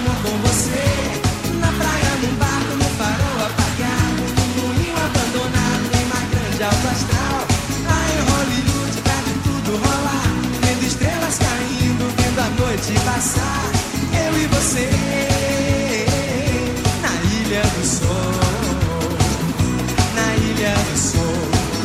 amor com você. Na praia, num barco, no farol apagado, num moinho abandonado, em uma grande alta astral. Lá em Hollywood, pra de tudo rolar, vendo estrelas caindo, vendo a noite passar. Eu e você, na Ilha do Sol, na Ilha do Sol.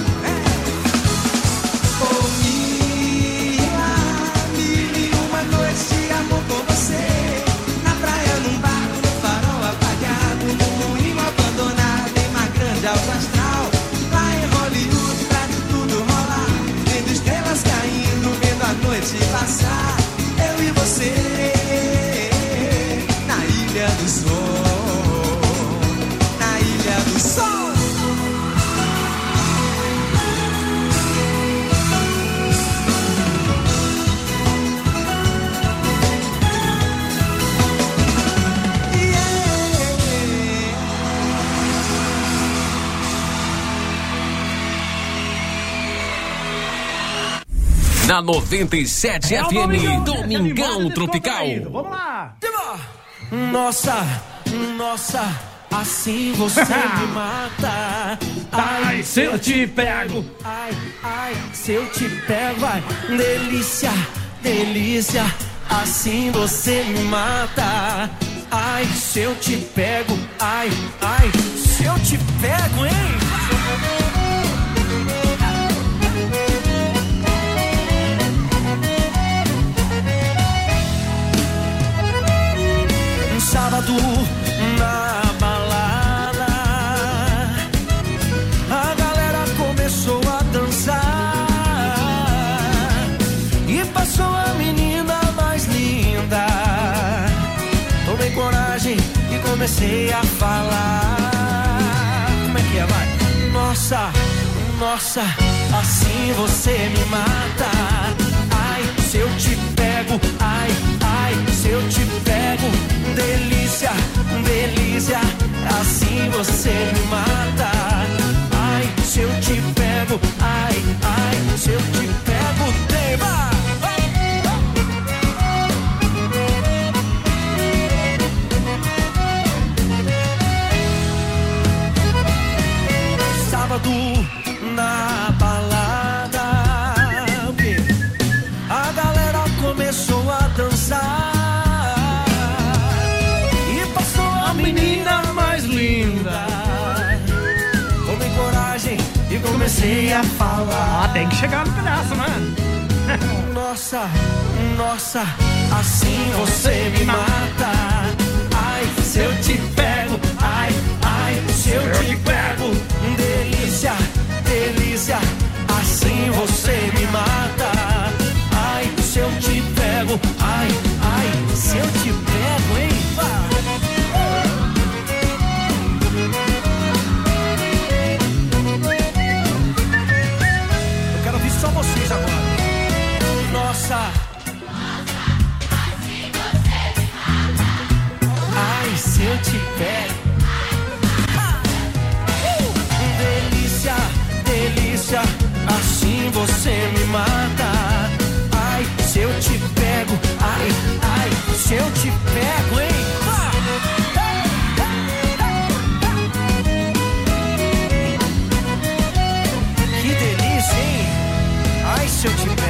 Passar, eu e você, na Ilha do Sol, na Ilha do Sol. Na 97 FM, Domingão Tropical. Vamos lá. Nossa, nossa, assim você me mata. Ai, se eu te pego. Ai, ai, se eu te pego, ai, delícia, delícia, assim você me mata. Ai, se eu te pego, ai, ai, se eu te pego, hein? Sábado na balada, a galera começou a dançar e passou a menina mais linda. Tomei coragem e comecei a falar. Como é que é, vai? Nossa, nossa, assim você me mata. Ai, se eu te pego, ai, ai, se eu te pego, delícia, delícia, assim você me mata. Ai, se eu te pego, ai, ai, se eu te pego, tema. Sábado na balada, a galera começou a dançar. Tomei coragem e comecei a falar. Ah, tem que chegar no pedaço, mano. Nossa, nossa, assim você me mata. Ai, se eu te pego, ai, ai, se eu te pego, delícia, delícia, assim você me mata. Ai, se eu te pego, ai, ai, se eu te pego, hein? Só vocês agora. Nossa, assim você me mata. Ai, se eu te pego. Delícia, delícia, assim você me mata. Ai, se eu te pego. Ai, ai, se eu te pego, hein? Que delícia, hein? Ai, se eu te pego.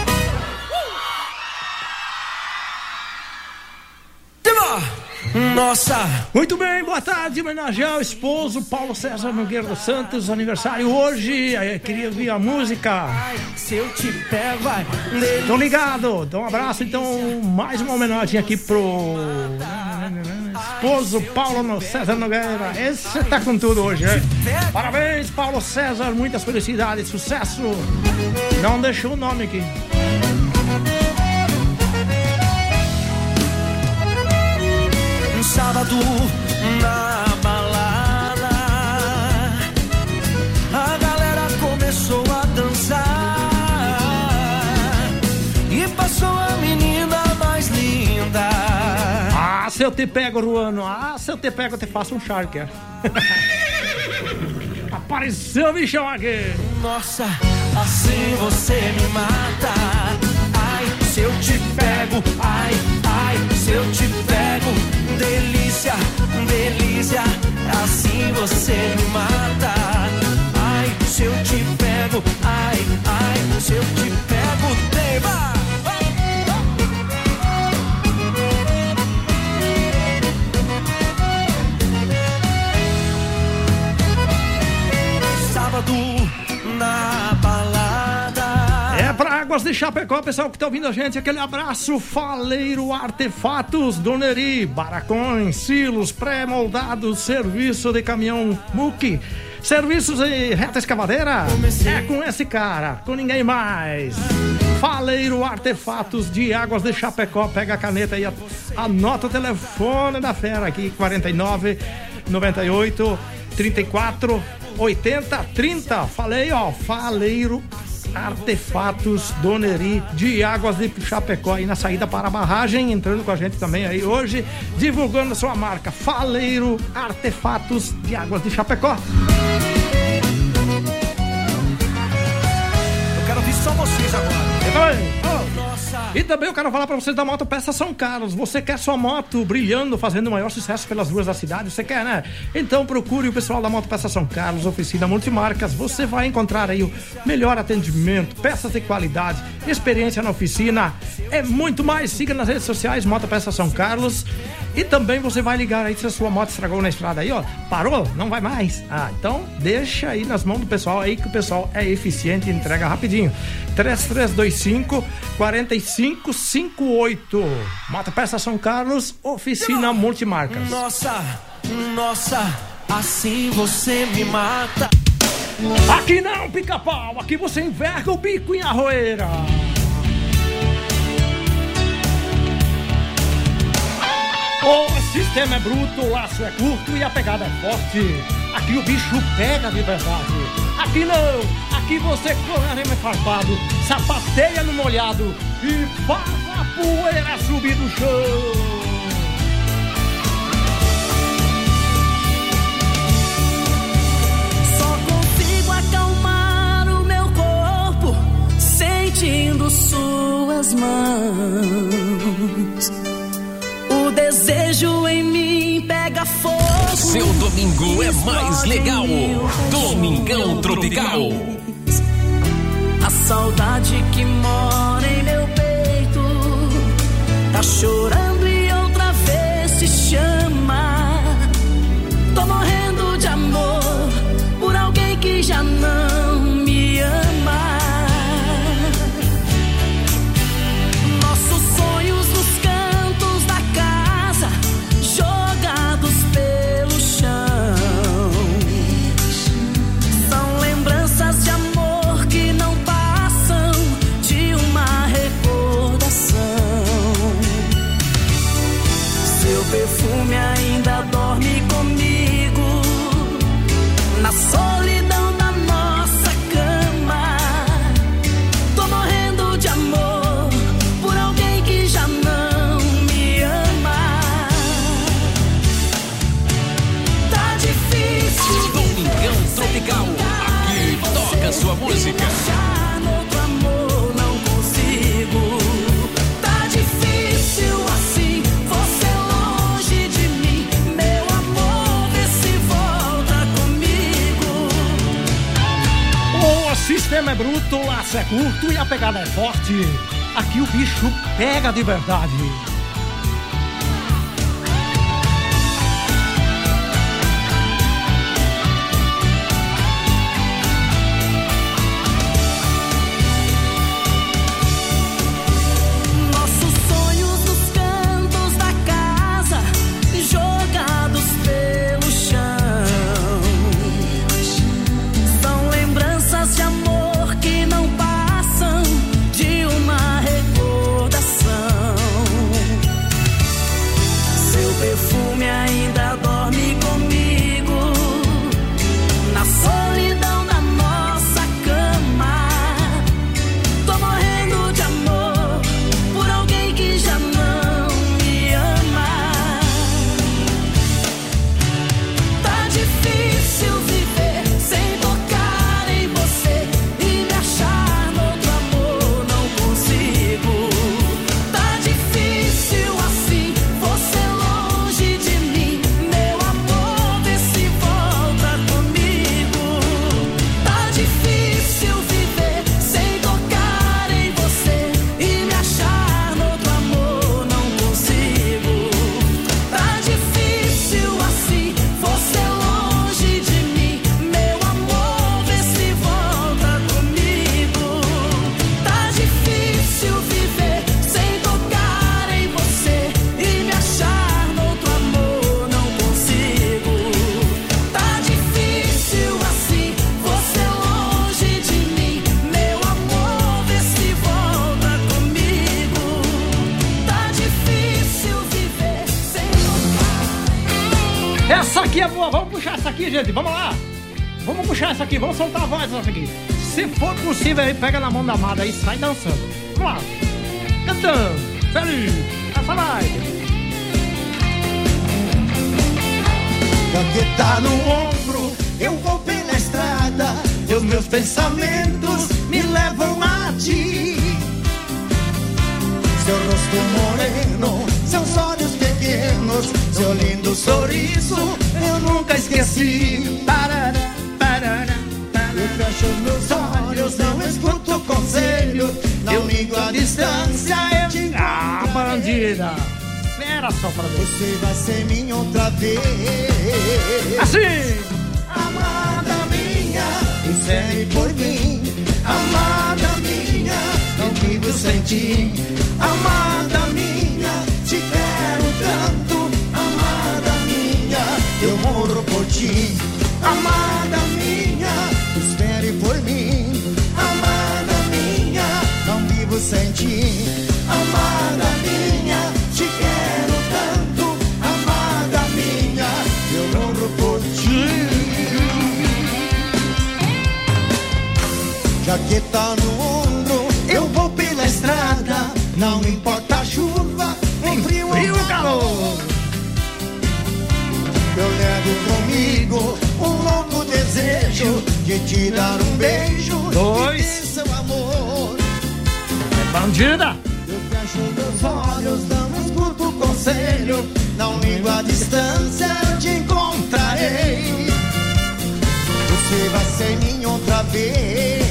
Nossa! Muito bem, boa tarde, homenagear ao esposo Paulo César Nogueira dos Santos, aniversário hoje. Eu queria ouvir a música. Ai, se eu te pego, vai. Tô ligado, então um abraço. Então, mais uma homenagem aqui pro esposo Paulo César Nogueira. Esse tá com tudo hoje, né? Parabéns, Paulo César, muitas felicidades, sucesso. Não deixou o nome aqui. Sábado na balada, a galera começou a dançar e passou a menina mais linda. Ah, se eu te pego, Ruano. Ah, se eu te pego, eu te faço um charque. Apareceu o bichão aqui. Nossa, assim você me mata. Ai, se eu te pego. Ai, ai, se eu te pego. delícia, delícia, assim você me mata. Ai, se eu te pego, ai, ai, se eu te pego, teima. Sábado na balada. É pra Águas de Chapecó, pessoal que tá ouvindo a gente, aquele abraço. Faleiro Artefatos, Doneri, barracões, silos, pré-moldados, serviço de caminhão muque, serviços de reta escavadeira. É com esse cara, com ninguém mais. Faleiro Artefatos de Águas de Chapecó. Pega a caneta aí, anota o telefone da fera aqui, 49 98 34 80 30. Falei, ó, Faleiro Artefatos Doneri de Águas de Chapecó, aí na saída para a barragem, entrando com a gente também aí hoje, divulgando a sua marca, Faleiro Artefatos de Águas de Chapecó. Eu quero ouvir só vocês agora. E também eu quero falar pra vocês da Moto Peça São Carlos. Você quer sua moto brilhando, fazendo o maior sucesso pelas ruas da cidade? Você quer, né? Então procure o pessoal da Moto Peça São Carlos, oficina multimarcas. Você vai encontrar aí o melhor atendimento, peças de qualidade, experiência na oficina. É muito mais. Siga nas redes sociais Moto Peça São Carlos. E também você vai ligar aí se a sua moto estragou na estrada aí, ó. Parou? Não vai mais. Ah, então deixa aí nas mãos do pessoal aí, que o pessoal é eficiente e entrega rapidinho. 3325 4558. Moto Peça São Carlos, oficina multimarcas. Nossa, nossa, assim você me mata. Aqui não, pica-pau, aqui você enverga o bico em arroeira. O sistema é bruto, o laço é curto e a pegada é forte. Aqui o bicho pega de verdade. Aqui não, aqui você corre arame farpado, sapateia no molhado e faz a poeira subir do chão. Só consigo acalmar o meu corpo sentindo suas mãos. O desejo em mim pega fogo. Seu domingo é mais legal. Domingão Tropical. A saudade que mora em meu peito tá chorando e outra vez se chama. Tô morrendo de amor por alguém que já não me ama. Nossos sonhos nos cantos da casa, jogados pelo chão, são lembranças de amor que não passam de uma recordação. Seu perfume ainda dorme comigo na solidão da nossa cama. Tô morrendo de amor por alguém que já não me ama. Tá difícil Domingão Tropical. Aqui toca sua música. achar no outro amor, não consigo. Tá difícil assim, você longe de mim. Meu amor, vê se volta comigo. O sistema é bruto, o laço é curto e a pegada é forte. Aqui o bicho pega de verdade. Nossos sonhos nos cantos da casa, jogados pelo chão, são lembranças de amor que não passam de uma recordação. Seu perfume ainda dorme comigo na solidão da nossa cama. Tô morrendo de amor por alguém que já não me ama. Tá difícil viver sem tocar em você e me achar no outro amor, não consigo. Tá difícil assim, você longe Essa aqui é boa, vamos puxar essa aqui, gente, vamos lá. Vamos puxar essa aqui, vamos soltar a voz dessa aqui. Se for possível, aí pega na mão da amada e sai dançando. Vamos lá. Cantando, feliz, essa live. Jaqueta no ombro, eu vou pela estrada, e os meus pensamentos me levam a ti. Seu rosto moreno, seus olhos pequenos, seu lindo sorriso, eu nunca esqueci. Parará, parará, parará. Eu fecho meus olhos, não escuto conselho, não ligo a distância, eu te Ah, bandida! Espera só pra ver. Você vai ser minha outra vez. Assim! Amada minha, espere por mim. Amada minha, não vivo sem ti. Amada minha, te quero tanto. Amada minha, eu morro por ti. Amada minha, espere por mim. Amada minha, não vivo sem ti. Amada minha, te quero tanto. Amada minha, eu morro por ti. Jaqueta no ombro, eu vou pela estrada, não importa a chuva, nem frio ou calor. Eu levo comigo um louco desejo de te dar um beijo, dois, e ter seu amor. É bandida! Eu fecho meus olhos, não escuto conselho, não ligo a distância, eu te encontrarei. Você vai ser minha outra vez.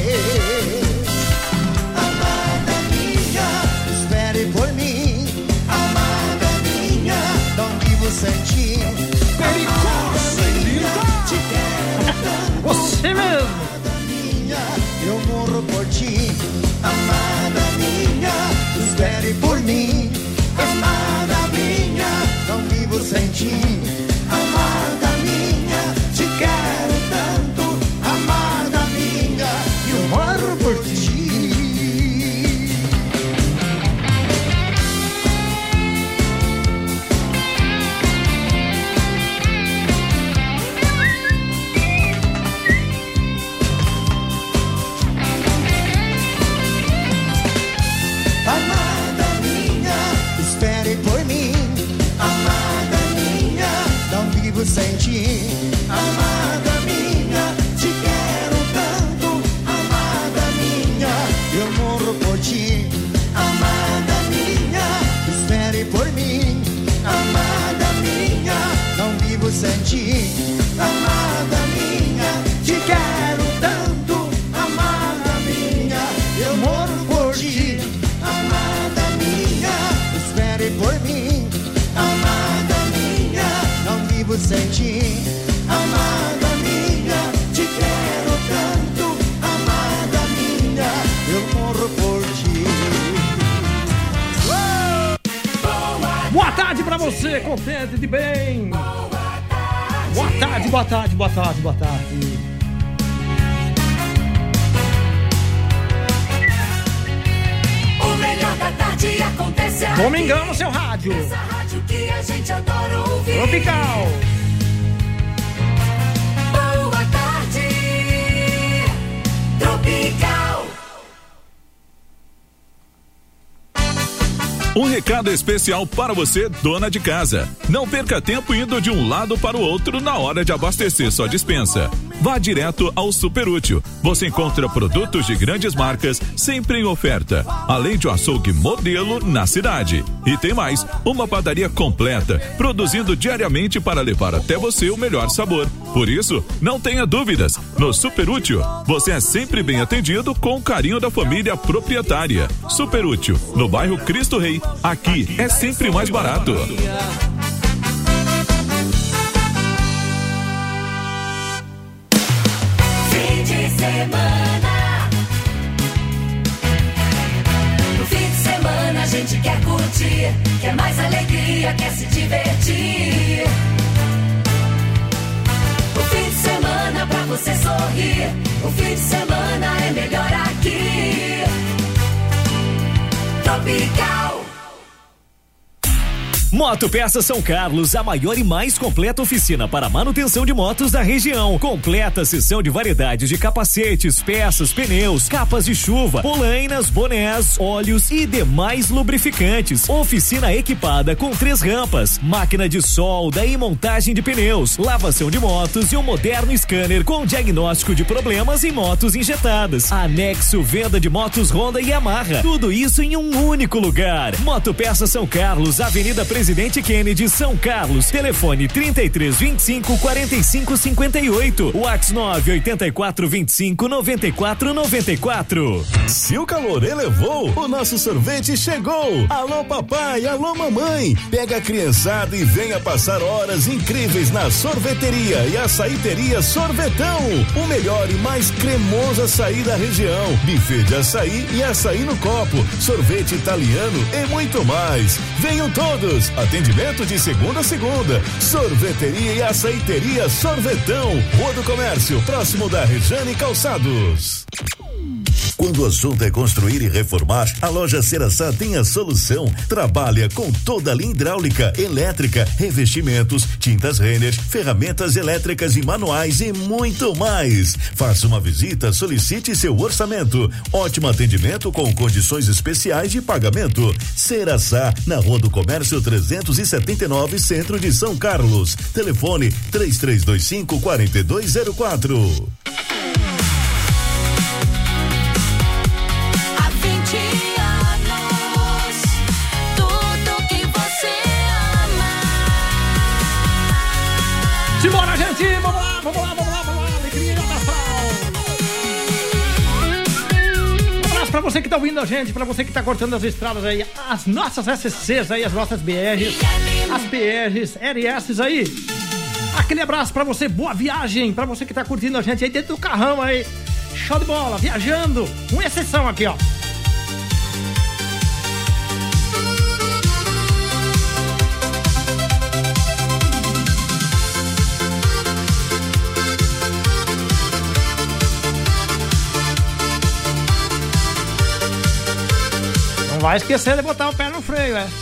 Amada minha, espere por mim. Amada minha, não vivo sem ti. Perigosa e linda, te quero tanto. Você mesmo! Amada minha, eu morro por ti. Amada minha, espere por mim. Amada minha, não vivo sem ti. Amada minha, te quero tanto. Amada minha, eu morro por ti. Amada minha, espere por mim. Amada minha, não vivo sem ti. Amada minha, te quero tanto. Amada minha, eu morro por ti. Amada minha, espere por mim. Amada minha, não vivo sem ti. Amada minha, te quero tanto. Amada minha, eu morro por ti. Amada minha, espere por mim. Amada minha, não vivo sem ti. Amada minha, te quero tanto. Amada minha, eu morro por ti. Boa tarde pra você, contente de bem! Boa tarde, boa tarde, boa tarde, boa tarde. O melhor da tarde acontece aqui. Domingão no seu rádio. Essa rádio que a gente adora ouvir. Tropical. Boa tarde, Tropical. Um recado especial para você, dona de casa. Não perca tempo indo de um lado para o outro na hora de abastecer sua despensa. Vá direto ao Super Útil. Você encontra produtos de grandes marcas sempre em oferta, além de um açougue modelo na cidade. E tem mais, uma padaria completa, produzindo diariamente para levar até você o melhor sabor. Por isso, não tenha dúvidas. No Super Útil, você é sempre bem atendido com o carinho da família proprietária. Super Útil, no bairro Cristo Rei. Aqui é sempre mais barato. Fim de semana. No fim de semana a gente quer curtir, quer mais alegria, quer se divertir. O fim de semana pra você sorrir, o fim de semana é melhor aqui. Tropical. Moto Peças São Carlos, a maior e mais completa oficina para manutenção de motos da região. Completa seção de variedades de capacetes, peças, pneus, capas de chuva, polainas, bonés, óleos e demais lubrificantes. Oficina equipada com 3 rampas, máquina de solda e montagem de pneus, lavação de motos e um moderno scanner com diagnóstico de problemas em motos injetadas. Anexo venda de motos Honda e Yamaha. Tudo isso em um único lugar. Moto Peças São Carlos, Avenida Presidente Kennedy, São Carlos. Telefone 3325-4558. WhatsApp 98425-9494. Se o calor elevou, o nosso sorvete chegou. Alô papai, alô mamãe. Pega a criançada e venha passar horas incríveis na sorveteria e açaiteria Sorvetão. O melhor e mais cremoso açaí da região. Buffet de açaí e açaí no copo. Sorvete italiano e muito mais. Venham todos. Atendimento de segunda a segunda. Sorveteria e açaiteria Sorvetão. Rua do Comércio, próximo da Rejane Calçados. Quando o assunto é construir e reformar, a loja Ceraçá tem a solução. Trabalha com toda a linha hidráulica, elétrica, revestimentos, tintas Renner, ferramentas elétricas e manuais e muito mais. Faça uma visita, solicite seu orçamento. Ótimo atendimento com condições especiais de pagamento. Ceraçá, na Rua do Comércio 379, Centro de São Carlos. Telefone 3325-4204. Simbora, gente! Vamos lá! Alegria natal! Um abraço pra você que tá ouvindo a gente, pra você que tá cortando as estradas aí, as nossas SCs aí, as nossas BRs, as PRs, RS aí. Aquele abraço pra você, boa viagem, pra você que tá curtindo a gente aí dentro do carrão aí. Show de bola, viajando, com exceção aqui, ó. Não vai esquecer de botar o pé no freio, é?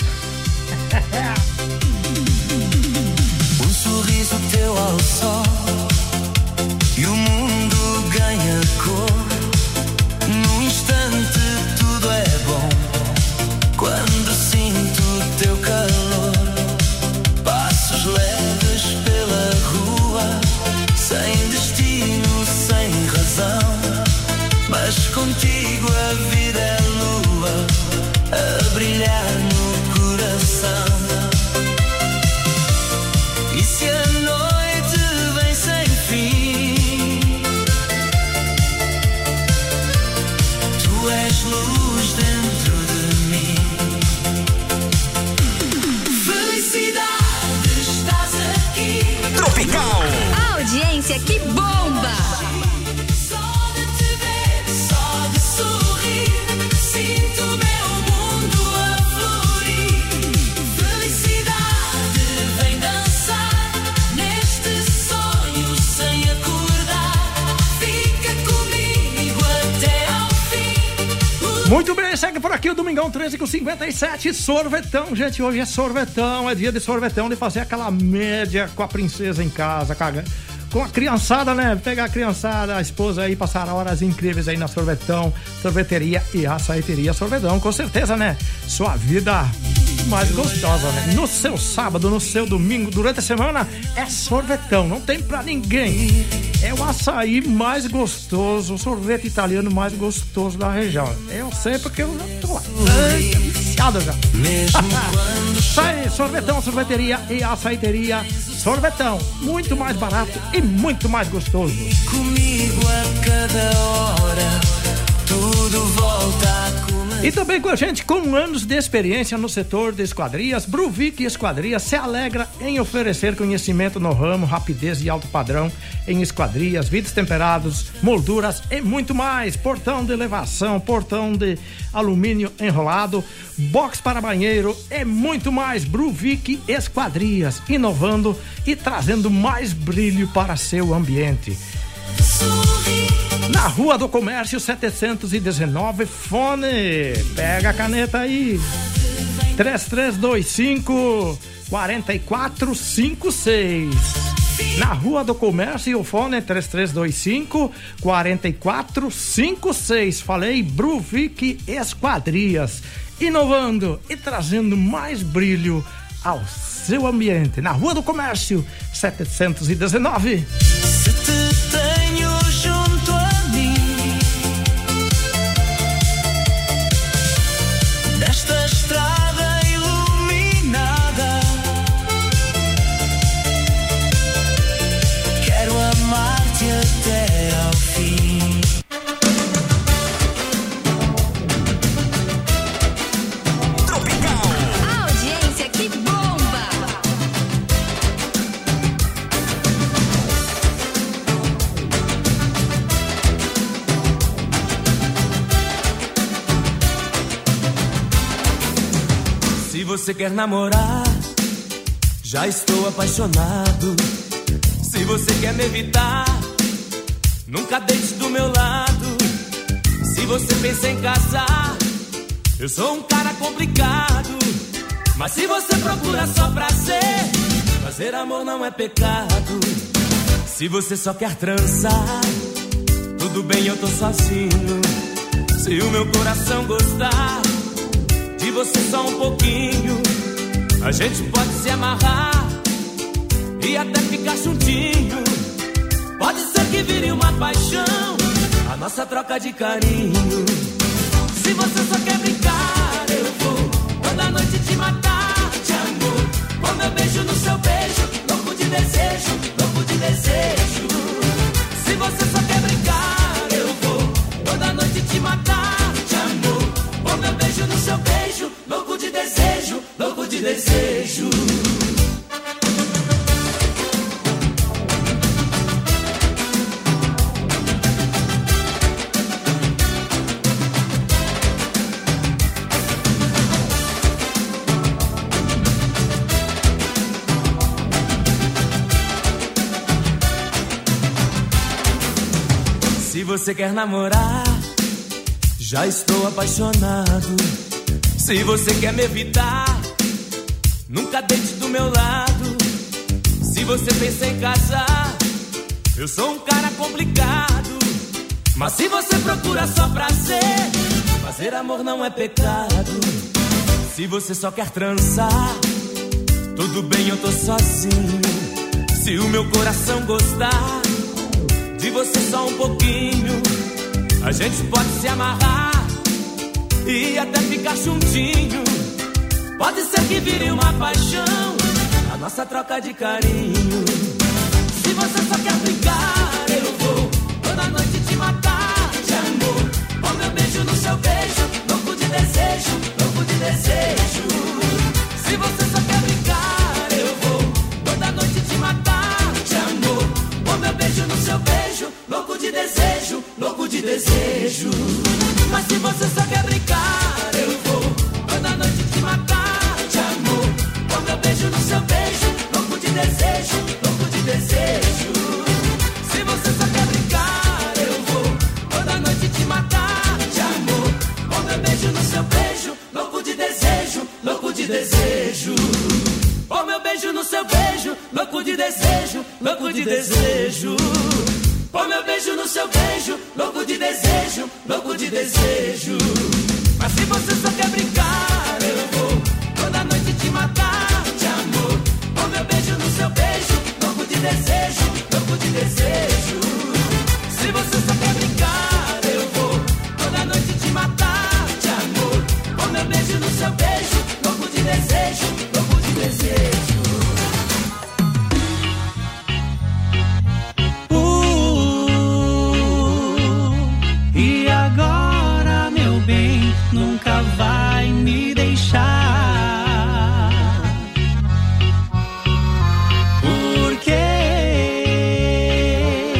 Um sorriso teu ao sol e o mundo ganha cor. Num instante tudo é bom. Quando sinto o teu calor, passos leves pela rua, sem destino, sem razão. Mas contigo a vida é lua a brilhar no coração. E se a noite vem sem fim, tu és luz dentro de mim. Felicidade, estás aqui. Tropical. A audiência que bomba. Muito bem, segue por aqui o Domingão 13 com 57, sorvetão, gente, hoje é sorvetão, é dia de sorvetão, de fazer aquela média com a princesa em casa, com a criançada, né, pegar a criançada, a esposa aí, passar horas incríveis aí na sorvetão, sorveteria e açaiteria Sorvetão, com certeza, né, sua vida mais gostosa, né, no seu sábado, no seu domingo, durante a semana, é sorvetão, não tem pra ninguém. É o açaí mais gostoso, o sorvete italiano mais gostoso da região. Eu sei porque eu já tô lá. Viciado já. Isso aí, sorvetão, sorveteria e açaiteria Sorvetão. Muito mais barato e muito mais gostoso. Comigo a cada hora, tudo volta a começar. E também com a gente, com anos de experiência no setor de esquadrias, Bruvic Esquadrias se alegra em oferecer conhecimento no ramo, rapidez e alto padrão em esquadrias, vidros temperados, molduras e muito mais. Portão de elevação, portão de alumínio enrolado, box para banheiro e muito mais. Bruvic Esquadrias, inovando e trazendo mais brilho para seu ambiente. Na Rua do Comércio 719, fone. Pega a caneta aí. 3325-4456. Na Rua do Comércio e o fone é 3325-4456. Falei Bruvic Esquadrias, inovando e trazendo mais brilho ao seu ambiente. Na Rua do Comércio 719. Se te tenho junto a mim, nesta estrada iluminada, quero amar-te até ao fim. A audiência que bomba. Se você quer namorar, já estou apaixonado. Se você quer me evitar, nunca deixe do meu lado. Se você pensa em casar, eu sou um cara complicado. Mas se você procura só prazer, fazer amor não é pecado. Se você só quer transar, tudo bem, eu tô sozinho. Se o meu coração gostar de você só um pouquinho, a gente pode se amarrar e até ficar juntinho. Pode ser que vire uma paixão, a nossa troca de carinho. Se você só quer brincar, eu vou toda noite te matar de amor, com meu beijo no seu beijo, louco de desejo, louco de desejo. Se você só quer brincar, eu vou toda noite te matar de amor, com meu beijo no seu beijo, louco de desejo, louco de desejo. Se você quer namorar, já estou apaixonado. Se você quer me evitar, nunca deite do meu lado. Se você pensa em casar, eu sou um cara complicado. Mas se você procura só prazer, fazer amor não é pecado. Se você só quer transar, tudo bem, eu tô sozinho. Se o meu coração gostar de você só um pouquinho, a gente pode se amarrar e até ficar juntinho. Pode ser que vire uma paixão, a nossa troca de carinho. Se você só quer brincar, eu vou toda noite te matar de amor, com meu beijo no seu beijo, louco de desejo, louco de desejo. Se você só quer brincar, eu vou toda noite te matar de amor, com meu beijo no seu beijo, louco de desejo, louco de desejo. Mas se você só quer brincar, eu vou toda noite te matar de amor, com meu beijo no seu beijo, louco de desejo, louco de desejo. Se você só quer brincar, eu vou toda noite te matar de amor, com meu beijo no seu beijo, louco de desejo, louco de desejo. Com meu beijo no seu beijo, louco de desejo, louco de desejo. Com meu beijo no seu beijo, louco de desejo, louco de desejo. Mas se você só quer brincar, eu vou toda noite te matar de amor, com meu beijo no seu beijo, louco de desejo, louco de desejo. Se você só quer brincar, eu vou toda noite te matar de amor, com meu beijo no seu beijo, louco de desejo, louco de desejo. E agora, meu bem, nunca vai me deixar. Porque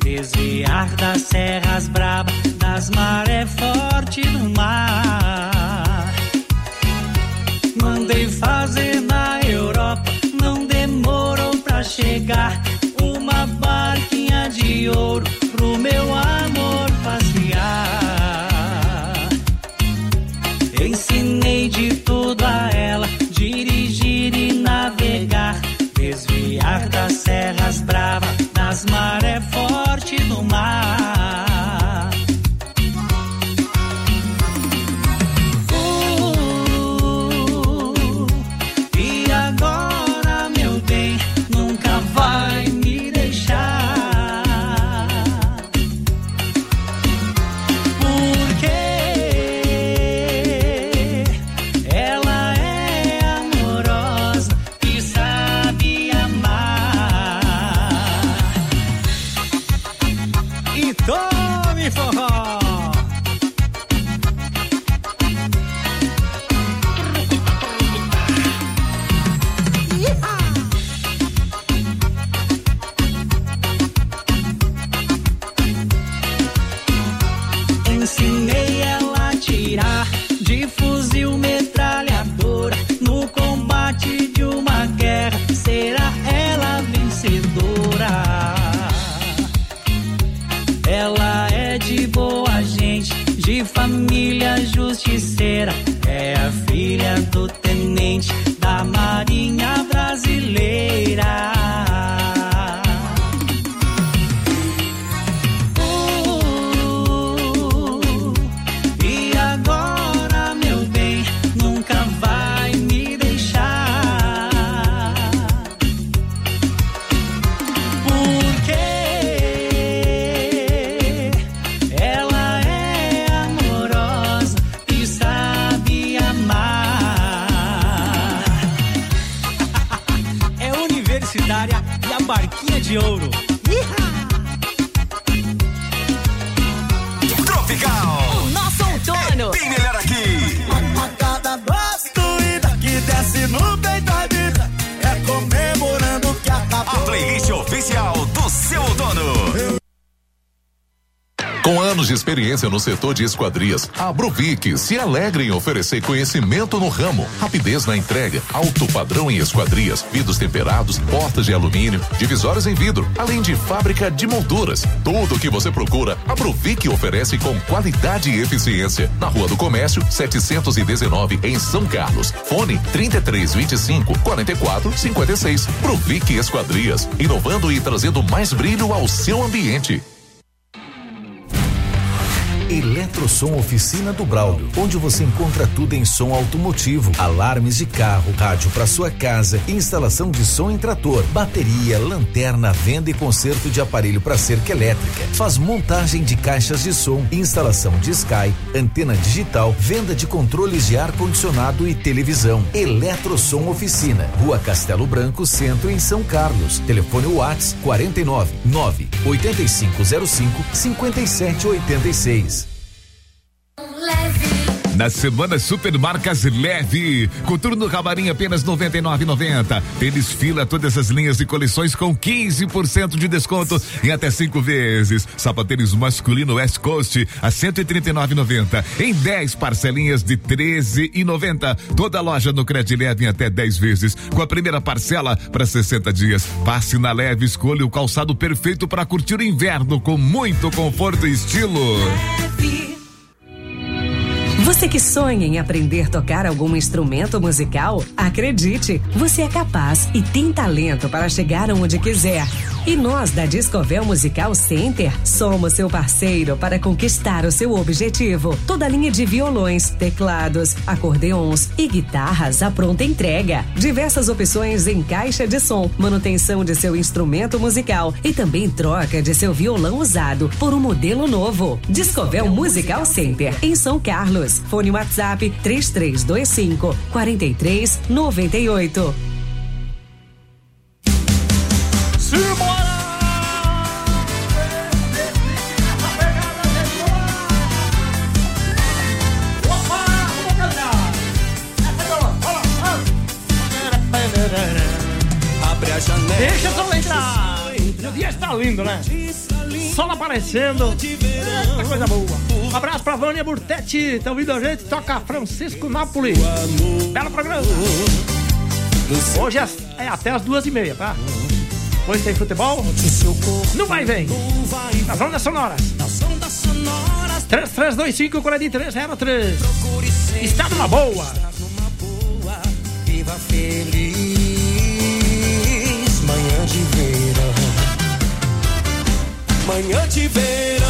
desviar das serras brabas, das maré forte do mar. Mandei fazer na Europa, não demorou pra chegar uma barquinha de ouro pro meu amor passear. Ensinei de tudo a ela, dirigir e navegar, desviar das serras bravas, das maré forte do mar. E agora, meu bem, nunca vai me deixar, porque ela é amorosa e sabe amar. E tome forró! Ensinei ela a tirar de fuzil metralhadora no combate de uma guerra. Será ela vencedora? Ela é de boa gente, de família justiceira. É a filha do tenente da Marinha Brasileira. E agora, meu bem, nunca vai me deixar, porque ela é amorosa e sabe amar. É universitária e a barquinha de ouro. Tropical. O nosso outono. Bem melhor aqui. A cada gosto e daqui desce no peito da vida. É comemorando que acabou. A playlist oficial do seu outono. Com anos de experiência no setor de esquadrias, a Bruvic se alegra em oferecer conhecimento no ramo, rapidez na entrega, alto padrão em esquadrias, vidros temperados, portas de alumínio, divisórias em vidro, além de fábrica de molduras. Tudo o que você procura, a Bruvic oferece com qualidade e eficiência. Na Rua do Comércio, 719, em São Carlos. Fone 3325-4456. Bruvic Esquadrias, inovando e trazendo mais brilho ao seu ambiente. Eletrosom Oficina do Braulio, onde você encontra tudo em som automotivo, alarmes de carro, rádio para sua casa, instalação de som em trator, bateria, lanterna, venda e conserto de aparelho para cerca elétrica. Faz montagem de caixas de som, instalação de Sky, antena digital, venda de controles de ar condicionado e televisão. Eletrosom Oficina, Rua Castelo Branco, Centro, em São Carlos. Telefone WhatsApp 49 9 8505 5786. Na semana Supermarcas Leve, coturno camarim apenas R$ 99,90. Tênis Fila, todas as linhas e coleções com 15% de desconto em até 5 vezes. Sapatênis masculino West Coast a R$ 139,90 em 10 parcelinhas de R$ 13,90. Toda loja no Cred Leve em até 10 vezes, com a primeira parcela para 60 dias. Passe na Leve, escolha o calçado perfeito para curtir o inverno com muito conforto e estilo. Você que sonha em aprender a tocar algum instrumento musical, acredite, você é capaz e tem talento para chegar onde quiser. E nós da Discovel Musical Center somos seu parceiro para conquistar o seu objetivo. Toda linha de violões, teclados, acordeons e guitarras à pronta entrega. Diversas opções em caixa de som, manutenção de seu instrumento musical e também troca de seu violão usado por um modelo novo. Discovel Musical Center, em São Carlos. Fone WhatsApp 3325-4398. Abre a janela. Deixa eu entrar. o dia está lindo, né? Sol aparecendo. Eita, coisa boa. Um abraço pra Vânia Burtetti. Tá ouvindo a gente? Toca Francisco Napoli. Belo programa. Hoje é até as 2h30, tá? Depois tem futebol. Não vai, vem. Nas ondas sonoras. 3325-4303. Está numa boa. Viva feliz. Manhã de verão. Manhã de verão.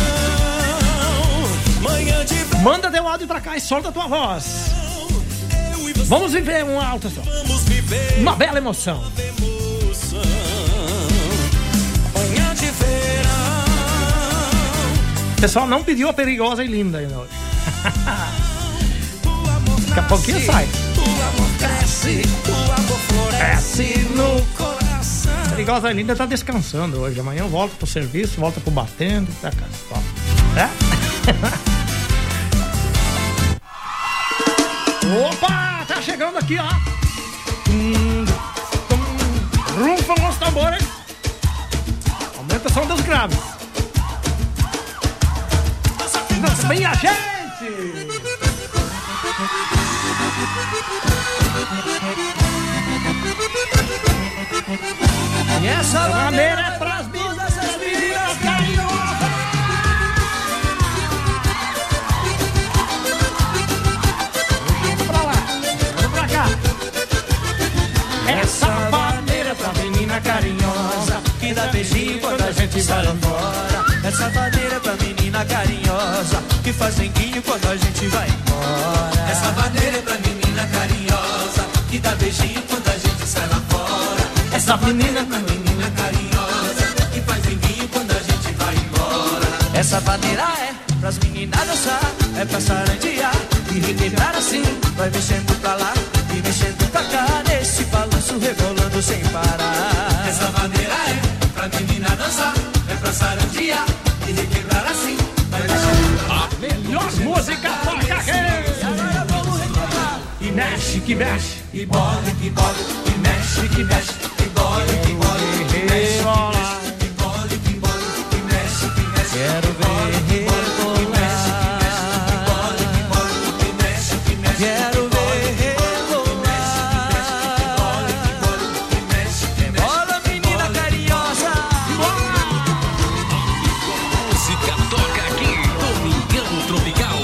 Manhã de verão. Manda teu áudio pra cá e solta a tua voz. Vamos viver uma alta só. Uma bela emoção. Manhã de verão. O pessoal não pediu a perigosa e linda ainda hoje. Daqui a pouquinho sai. O amor cresce, o amor floresce no coração. A perigosa e linda tá descansando hoje. Amanhã volta pro serviço, volta pro batendo. Tá cá, é? Opa, tá chegando aqui, ó. Rufam os tambores. Aumenta o som dos graves. Minha gente! E essa maneira é pras meninas carinhosas. Pra lá, pra cá. Essa maneira é pra menina carinhosa que dá beijinho quando a gente vai lá fora. Essa maneira é pra menina carinhosa que faz denguinho quando a gente vai embora. Essa maneira é pra menina carinhosa que dá beijinho quando a gente sai lá fora. Essa maneira é pra menina carinhosa que faz denguinho quando a gente vai embora. Essa maneira é pras meninas dançar, é pra sarandear e requebrar assim. Vai mexendo pra lá e mexendo pra cá, nesse balanço rebolando sem parar. Essa maneira é pra menina dançar, é pra sarandear e requebrar assim. Vai mexendo pra lá. Melhor música toca aqui. Agora vamos requebrar. E mexe, que mexe, e bola, que bola, e mexe, que mexe, e bola, que bola, e mexe, que bola, que bola, e mexe, que mexe. Quero ver rebolar. Quero ver rebolar. Bola, menina carinhosa. Música toca aqui, Domingão Tropical.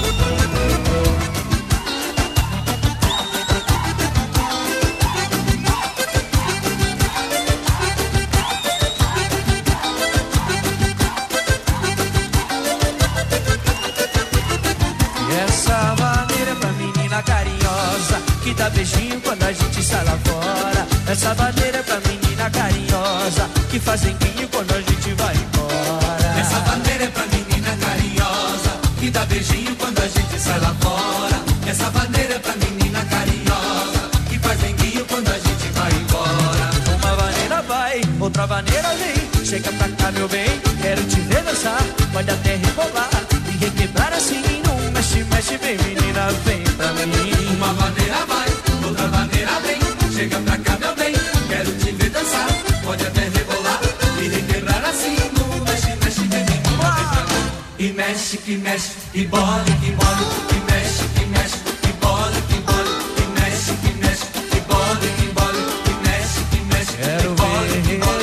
Essa maneira é pra menina carinhosa que dá beijinho quando a gente sai lá fora. Essa maneira é pra menina carinhosa que faz denguinho quando a gente vai embora. Essa maneira é pra menina carinhosa que dá beijinho quando a gente sai lá fora. Essa maneira é pra menina carinhosa que faz denguinho quando a gente vai embora. Uma maneira vai, outra maneira vem. Chega pra cá, meu bem, quero te ver dançar. Pode até rebolar e requebrar assim. Mexe, mexe bem, menina, vem pra mim. Uma maneira vai, outra maneira vem. Chega pra cá, meu bem, quero te ver dançar. Pode até rebolar e requebrar assim. Mexe, mexe bem, menina, vem pra mim. E mexe, que mexe, e bola, que bola. E mexe, que mexe, e bola, que bola. E mexe, que mexe, e bola, que bola. E mexe, que mexe, e bola, que bola.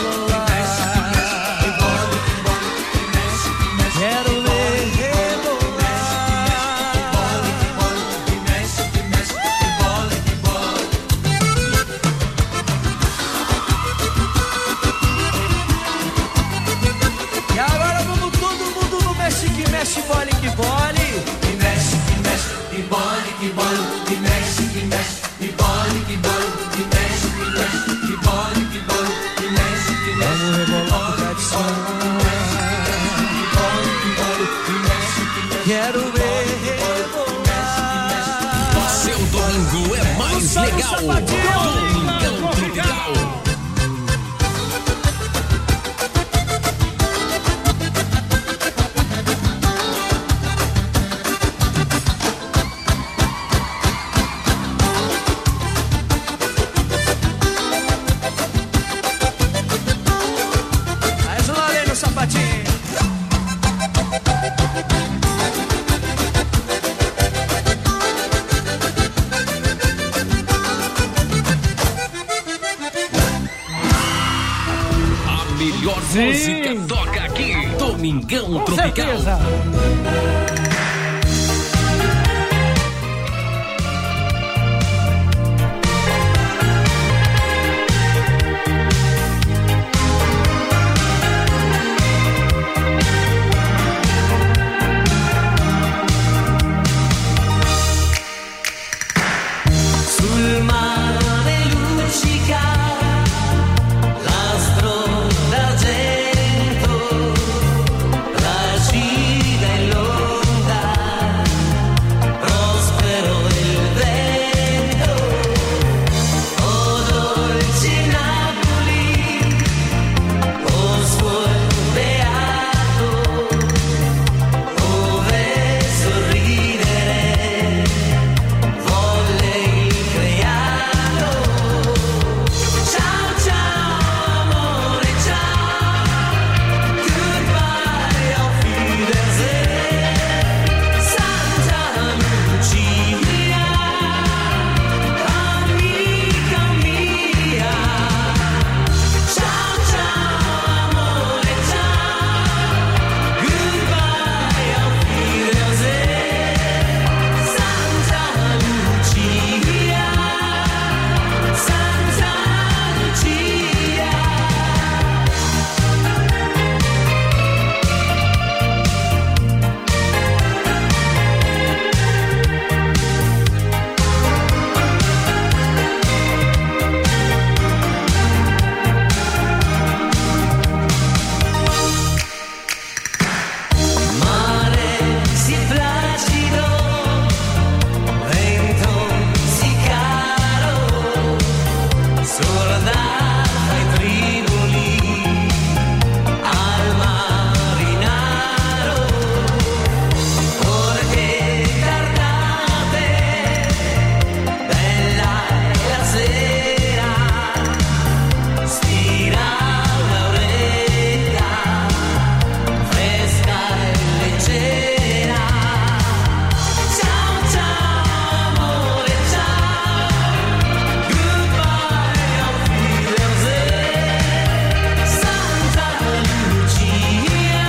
Mexe, bole, que bole. E mexe, que mexe, e bole, que bole. E mexe, que mexe, e bole, que bole. E mexe, que mexe, e bole, que bole. E mexe, que mexe. Vamos rebolar com tradição. Quero ver rebolar. Seu domingo é mais legal. Domingão Tropical. música toca aqui. Domingão Com Tropical. certeza. Sul mare luccica l'astro d'argento, tragida in l'onda, prospero il vento. Oh dolce Napoli, oh suol beato, ove sorridere volle il creato. Ciao ciao amore ciao, goodbye auf Wiedersehen, Santa Lucia, amica mia. Ciao ciao amore ciao, goodbye auf Wiedersehen, Santa Lucia, Santa Lucia. Mare si placido, vento si caro, soldata e triboli al marinaro, porque tardate, bella è la sera, stira un'oretta, fresca e leggera. Ciao ciao amore ciao, goodbye auf Wiedersehen, Santa Lucia,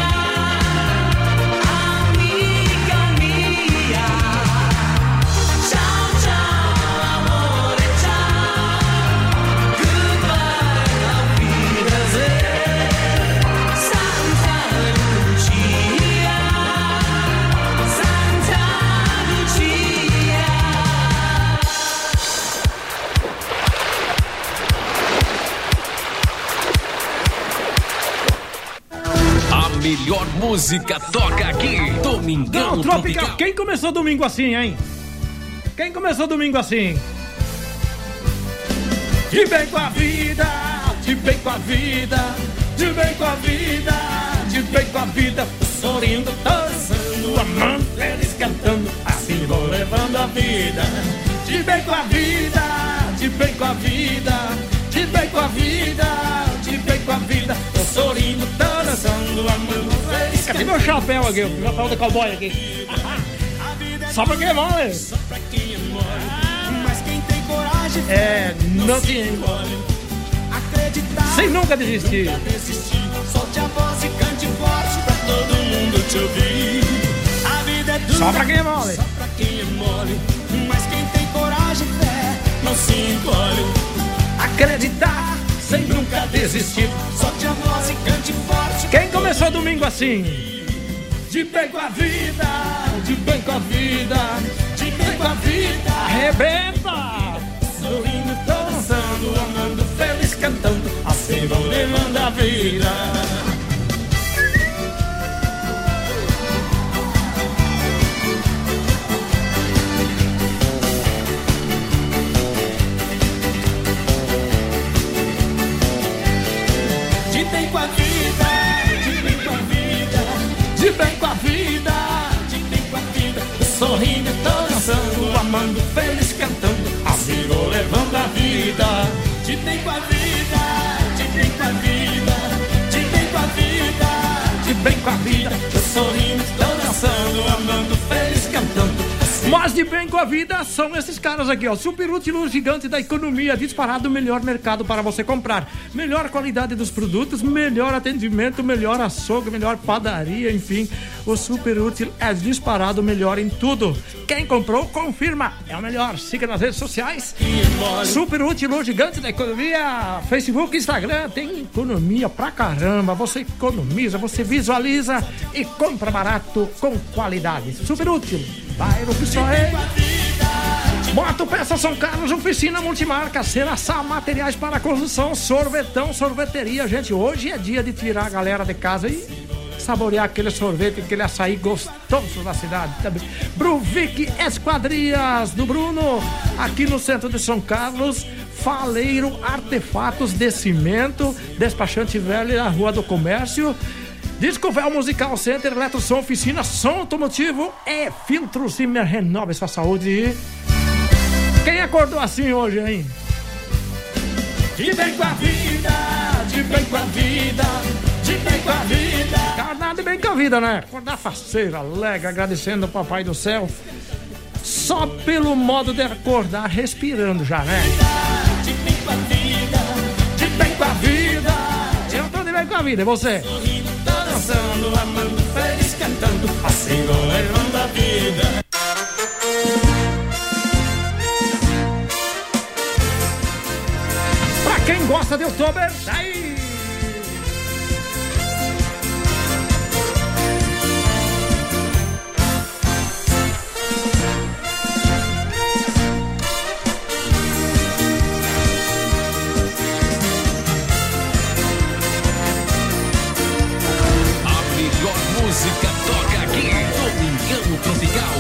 amica mia. Ciao ciao amore ciao, goodbye auf Wiedersehen, Santa Lucia, Santa Lucia. A melhor música toca aqui. Domingão Não, Tropical. Tropical. Quem começou domingo assim, hein? Quem começou domingo assim? De bem com a vida, de bem com a vida, de bem com a vida, de bem com a vida. Sorrindo, dançando, amando, feliz cantando, assim vou levando a vida. De bem com a vida, de bem com a vida, de bem com a vida, de bem com a vida. Tô sorrindo, tô dançando, amando, feliz. Cadê meu chapéu aqui? O chapéu do cowboy aqui. Só pra quem é mole. Só pra quem é mole. Mas quem tem coragem não tinha. acreditar. Sem nunca desistir. Solte a voz e cante forte pra todo mundo te ouvir. A vida é dura. Só pra quem é mole. Só pra quem é mole. Mas quem tem coragem e fé não se encolhe. Acreditar sem nunca desistir. Solte a voz e cante forte. Quem começou domingo assim? De bem com a vida, de bem com a vida, de bem com a vida. Arrebenta! Sorrindo, tô dançando, amando, feliz cantando, assim vou levando a vida. De bem com a vida, de bem com a vida, De bem com a vida, de bem com a vida. sorrindo, tô dançando, amando, feliz cantando, assim vou levando a vida. De bem com a vida, de bem com a vida, de bem com a vida, De bem com a vida, tô sorrindo, tô dançando, amando, feliz cantando. mas As de bem com a vida são esses caras aqui, ó. Superútil, o gigante da economia, disparado o melhor mercado para você comprar. Melhor qualidade dos produtos, melhor atendimento, melhor açougue, melhor padaria, enfim. O Superútil é disparado melhor em tudo. Quem comprou, confirma. É o melhor. Siga nas redes sociais. Superútil, o gigante da economia. Facebook, Instagram, tem economia pra caramba. Você economiza, você visualiza e compra barato com qualidade. Superútil. Bairro Pissoé. Moto Peça São Carlos, oficina multimarca, Seraçá, materiais para construção, sorvetão, sorveteria. Gente, hoje é dia de tirar a galera de casa e saborear aquele sorvete, aquele açaí gostoso da cidade também. Bruvic Esquadrias do Bruno, aqui no centro de São Carlos. Faleiro Artefatos de Cimento, despachante velho na Rua do Comércio. Discovel Musical Center, Eletrosom, oficina, som automotivo e filtros e renove sua saúde. Quem acordou assim hoje, hein? De bem com a vida, de bem com a vida, de bem com a vida. Acordar de bem com a vida, né? Acordar faceiro, alegre, agradecendo ao Papai do Céu. Só pelo modo de acordar, respirando já, né? De bem com a vida, de bem com a vida. Eu tô de bem com a vida, e você? Dançando, amando, feliz, cantando, assim vou levando a vida. Pra quem gosta de Outubro, daí! Música toca aqui, Domingão Tropical.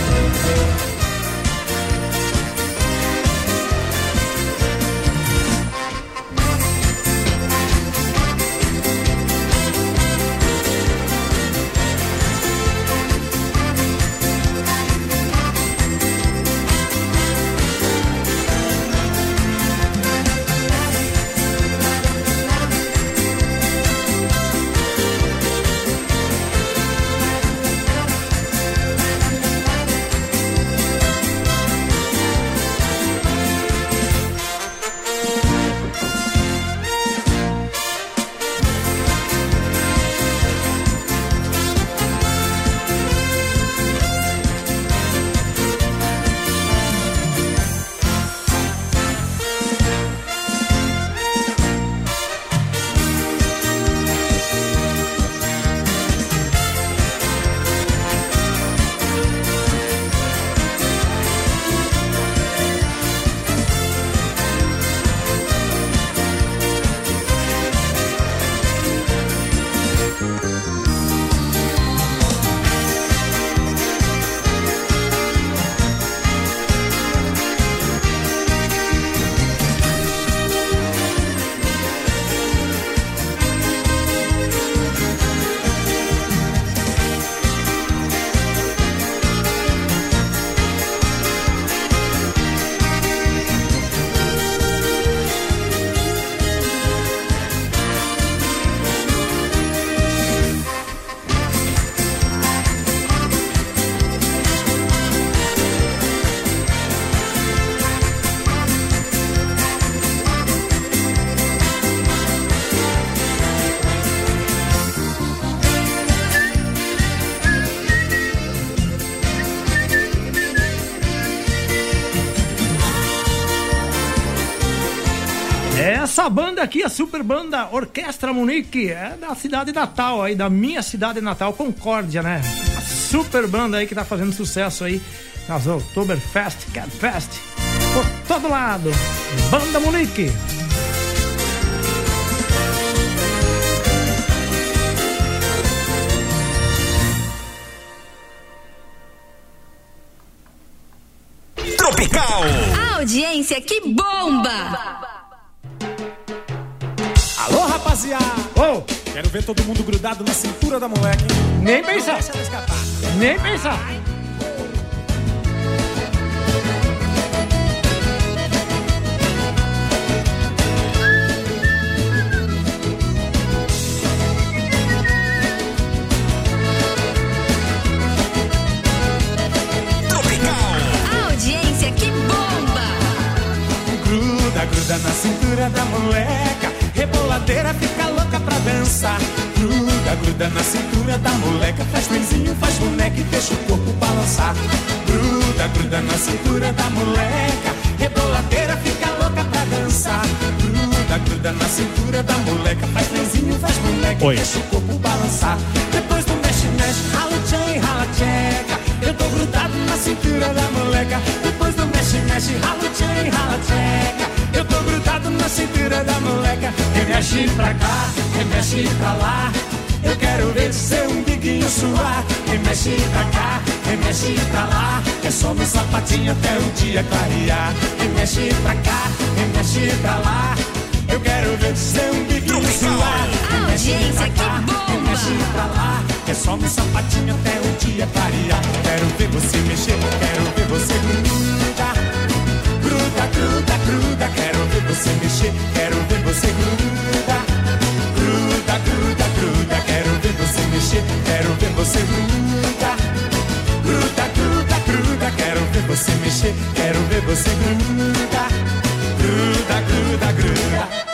Essa banda aqui, a super banda Orquestra Munique, é da cidade natal aí, da minha cidade natal, Concórdia, né? A super banda aí que tá fazendo sucesso aí nas Oktoberfest, Catfest, por todo lado. Banda Munique. Tropical. A audiência que bomba. Alô, rapaziada! Oh. Quero ver todo mundo grudado na cintura da moleque. Nem pensar. Nem pensar. Tropical. gruda na cintura da moleca, reboladeira fica louca pra dançar. Gruda, gruda na cintura da moleca, faz trenzinho, faz boneca e deixa o corpo balançar. Gruda, gruda na cintura da moleca, reboladeira fica louca pra dançar. Gruda, gruda na cintura da moleca, faz trenzinho, faz boneca e deixa o corpo balançar. Depois do mexe, mexe, rala o tchan e rala a tcheca. Eu tô grudado na cintura da moleca. Depois do mexe, mexe, rala o tchan e rala a tcheca. Eu tô grudado na cintura da moleca. Remexe pra cá, remexe pra lá. Eu quero ver seu umbiguinho suar. Remexe pra cá, remexe pra lá. É só no sapatinho até o dia clarear. Remexe pra cá, remexe pra lá. Eu quero ver seu umbiguinho suar. Remexe pra cá, remexe pra lá. É só no sapatinho até o dia clarear. Quero ver você mexer, quero ver você gruda. Gruda, gruda, gruda. Quero ver você mexer, quero ver você gruda. Gruda, gruda, gruda. Quero ver você mexer, quero ver você gruda. Gruda, gruda, gruda. Quero ver você mexer, quero ver você gruda. Gruda, gruda, gruda.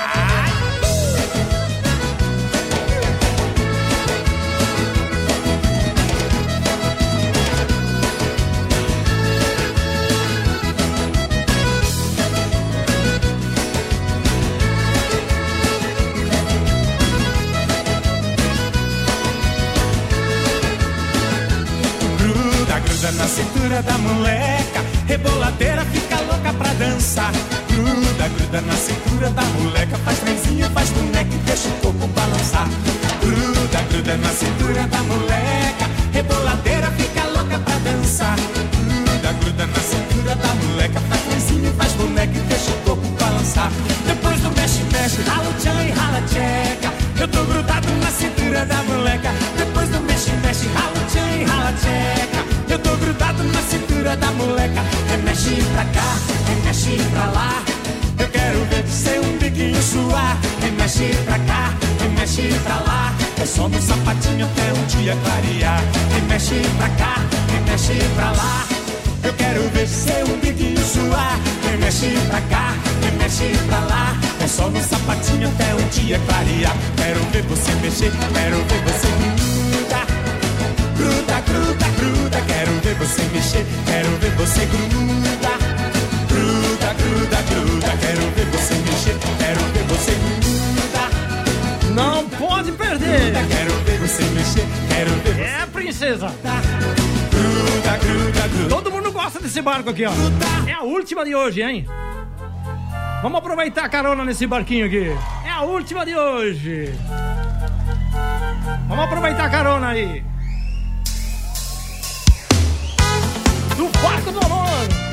Na cintura da moleca, reboladeira fica louca pra dançar. Gruda, gruda na cintura da moleca, faz trenzinho, faz boneca e deixa o corpo balançar. Gruda, gruda na cintura da moleca, reboladeira fica louca pra dançar. Gruda, gruda na cintura da moleca, faz trenzinho, faz boneca e deixa o corpo balançar. Depois do mexe, mexe, rala o tchan e rala a tcheca. Eu tô grudado na cintura da moleca. Depois do mexe, mexe, rala o tchan e rala a tcheca. Eu tô grudado na cintura da moleca. Remexe pra cá, remexe pra lá. Eu quero ver seu umbiguinho suar. Remexe pra cá, remexe pra lá. É só no sapatinho até o dia clarear. Remexe pra cá, remexe pra lá. Eu quero ver seu umbiguinho suar. Remexe pra cá, remexe pra lá. É só no sapatinho até o dia clarear. Quero ver você mexer, quero ver você gruda. Gruda, gruda, gruda. Quero ver você mexer, quero ver você gruda. Gruda, gruda, gruda. Quero ver você mexer, quero ver você gruda. Não pode perder. Gruda, quero ver você mexer, quero ver você. É, princesa. Gruda, gruda, gruda. Todo mundo gosta desse barco aqui, ó. É a última de hoje, hein? Vamos aproveitar a carona nesse barquinho aqui. É a última de hoje. Vamos aproveitar a carona aí. Do barco do amor.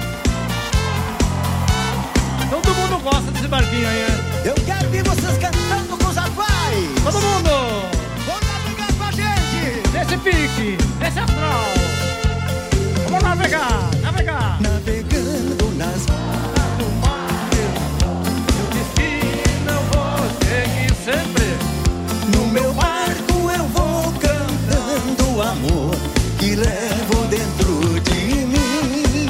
Todo mundo gosta desse barquinho aí, né? Eu quero ver vocês cantando com os rapazes. Todo mundo! Vamos navegar com a gente. Nesse pique, nesse astral. Vamos navegar, navegar. Navegando nas mares do mar. Meu destino eu vou seguir sempre. No meu barco eu vou cantando o amor que levo dentro de mim.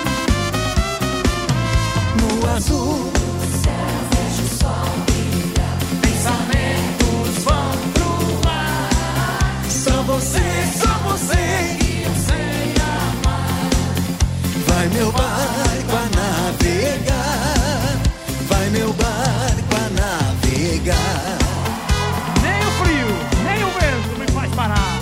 No azul do céu vejo o sol brilhar. Pensamentos vão pro ar. Só você que eu sei amar. Vai meu barco a navegar. Vai meu barco a navegar. Nem o frio, nem o vento me faz parar.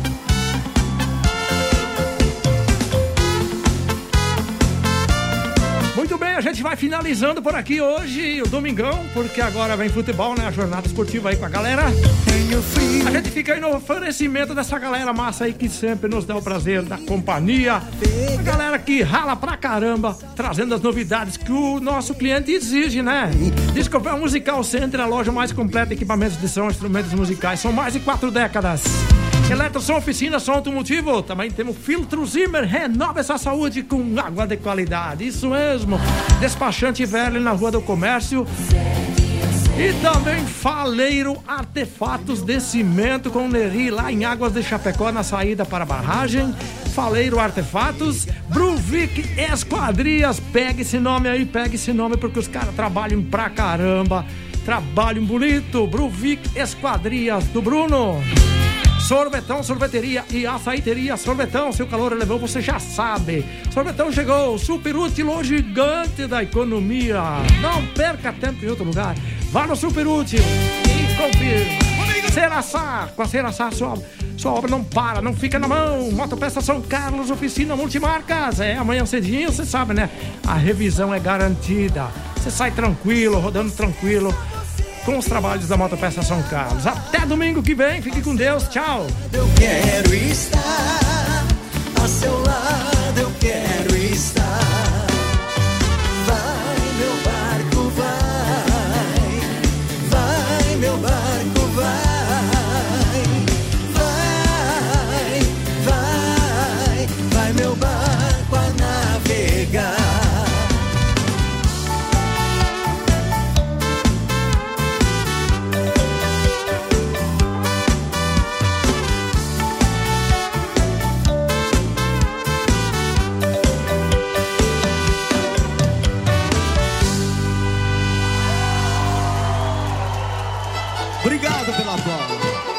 Muito bem, a gente vai finalizando por aqui hoje o domingão, porque agora vem futebol, né? A jornada esportiva aí com a galera. A gente fica aí no oferecimento dessa galera massa aí que sempre nos dá o prazer da companhia. A galera que rala pra caramba, trazendo as novidades que o nosso cliente exige, né? Discovel Musical Center, a loja mais completa de equipamentos de som, instrumentos musicais. São mais de 4 décadas. Eletrosom, oficina, som automotivo. Também temos Filtro Zimmer. Renova essa saúde com água de qualidade. Isso mesmo. Despachante Velho na Rua do Comércio. E também Faleiro Artefatos de Cimento com Neri, lá em Águas de Chapecó, na saída para a barragem. Faleiro Artefatos, Bruvic Esquadrias, pega esse nome aí, porque os caras trabalham pra caramba, trabalham bonito. Bruvic Esquadrias do Bruno. Sorvetão, sorveteria e açaiteria Sorvetão. Se o calor elevou, você já sabe. Sorvetão chegou, super útil, o gigante da economia. Não perca tempo em outro lugar. Vá no super útil e confirma. Ceraçá, com a Ceraçá sua obra não para, não fica na mão. Motopeça São Carlos, oficina multimarcas. Amanhã cedinho, você sabe, né? A revisão é garantida. Você sai tranquilo, rodando tranquilo com os trabalhos da Motopeça São Carlos. Até domingo que vem, fique com Deus, tchau. Eu quero estar a seu lado, eu quero estar. Vai meu barco, vai meu barco, vai meu barco a navegar. Obrigado pela bola.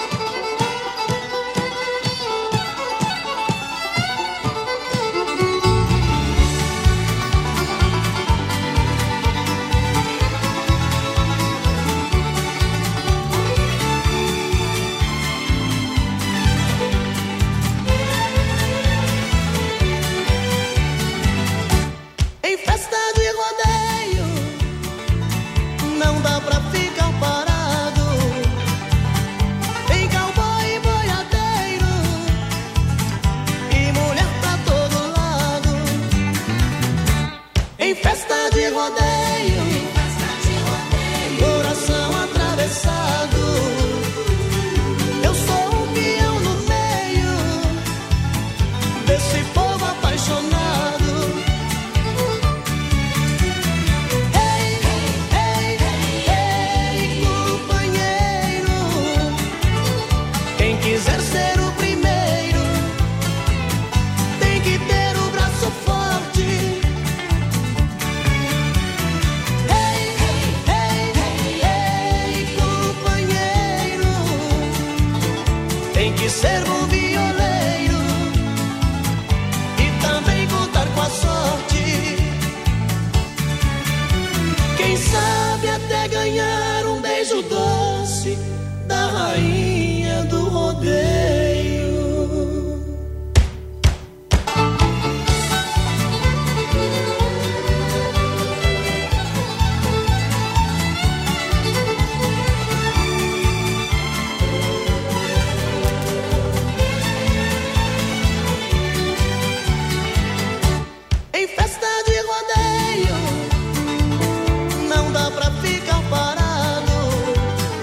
Em festa de rodeio, não dá pra ficar parado. Tem cowboy e boiadeiro e mulher pra todo lado. Em festa de rodeio, coração atravessado. Eu sou um peão no meio desse povo apaixonado. Quiser ser o primeiro, tem que ter o braço forte. Ei, companheiro, tem que ser um violeiro e também contar com a sorte. Quem sabe até ganhar um beijo doce da rainha do rodeio. Em festa de rodeio, não dá pra ficar parado.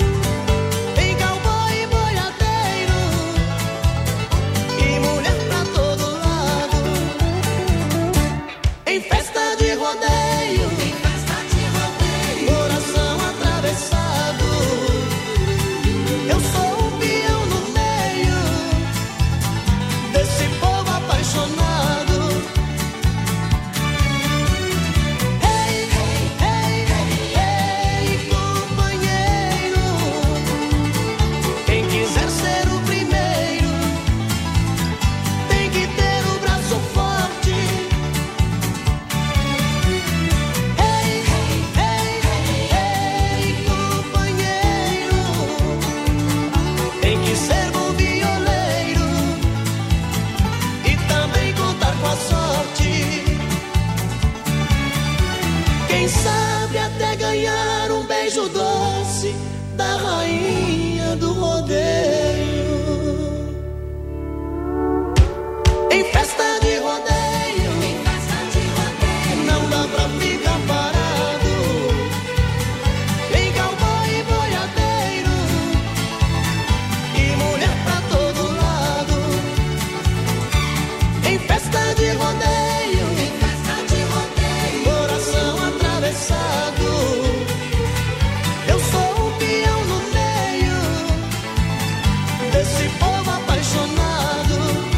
esse povo apaixonado.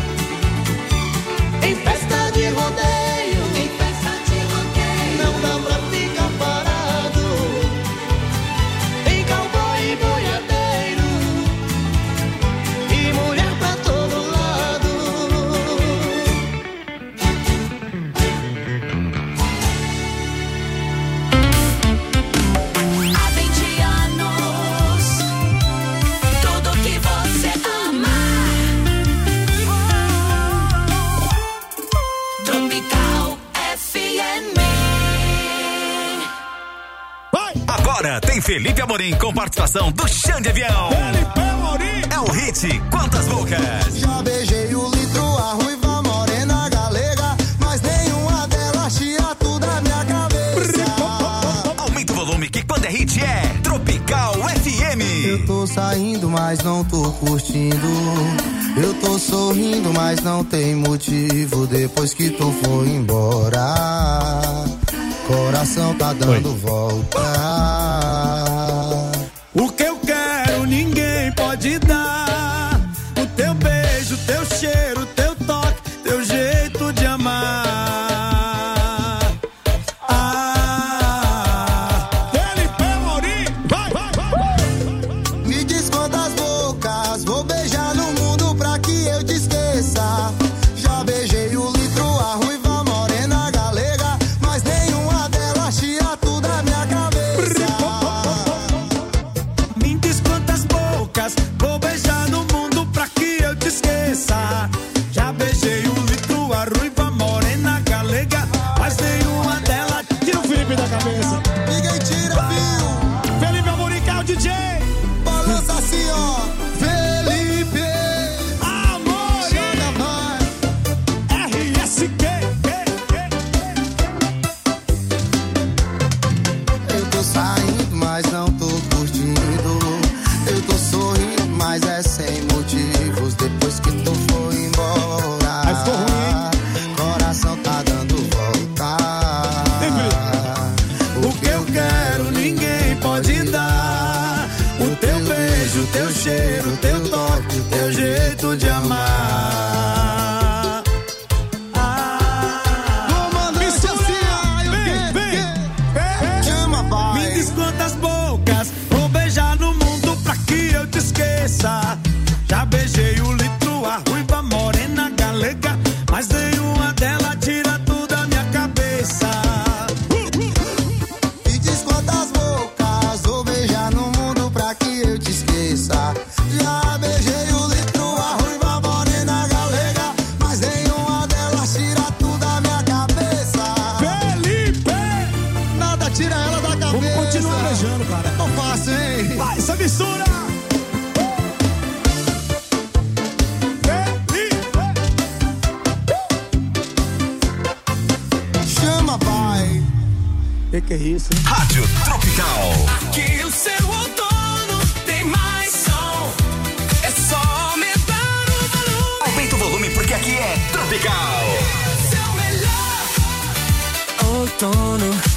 Em festa de rodeio, não dá pra ficar parado. Tem cowboy e boiadeiro e mulher pra todo lado. Há 20 anos, tudo que você ama. Tropical FM. Agora tem Felipe Amorim com participação do Xande Avião. Felipe Amorim. É o hit Quantas Bocas. Já beijei o litro, a ruiva morena galega, mas nenhuma delas tira tudo da minha cabeça. Aumenta o volume que quando é hit é Tropical FM. Eu tô saindo, mas não tô curtindo. Eu tô sorrindo, mas não tem motivo. Depois que tu foi embora, coração tá dando volta. O que eu quero ninguém pode dar. O teu beijo, teu cheiro, teu toque, teu jeito de amar. Felipe Amorim, vai. Me diz quantas bocas vou beijar no mundo pra que eu te esqueça. Já beijei o litro, a ruiva morena galega, mas nenhuma delas tira tudo da minha cabeça. Me diz quantas bocas vou beijar no mundo pra que eu te esqueça. Já beijei o litro, a ruiva morena galega, mas nenhuma delas tira o Felipe da cabeça. Ninguém tira, viu? Felipe Amorim, que é o DJ. Balança assim, ó. Felipe Amorim. Joga mais. RSQ. Eu tô saindo, mas não tô curtindo. Eu tô sorrindo, mas é sem motivos. Depois que tu foi embora, coração tá dando volta. O que eu quero ninguém pode dar. O teu beijo, o teu cheiro, o teu toque, o teu jeito de amar. Me diz quantas bocas vou beijar no mundo pra que eu te esqueça. Já beijei o litro, a ruiva morena galega, mas nenhuma delas tira tudo da minha cabeça. Me diz quantas bocas vou beijar no mundo pra que eu te esqueça. Já beijei o litro, a ruiva morena galega, mas nenhuma delas tira tudo da minha cabeça. Felipe! Nada tira ela da cabeça. Vamos continuar beijando, cara. É tão fácil, hein? Vai, essa mistura! Chama, pai. Que é isso, hein? Rádio Tropical. Aqui o seu outono tem mais som. É só aumentar o volume. Aumenta o volume porque aqui é Tropical. Seu melhor outono.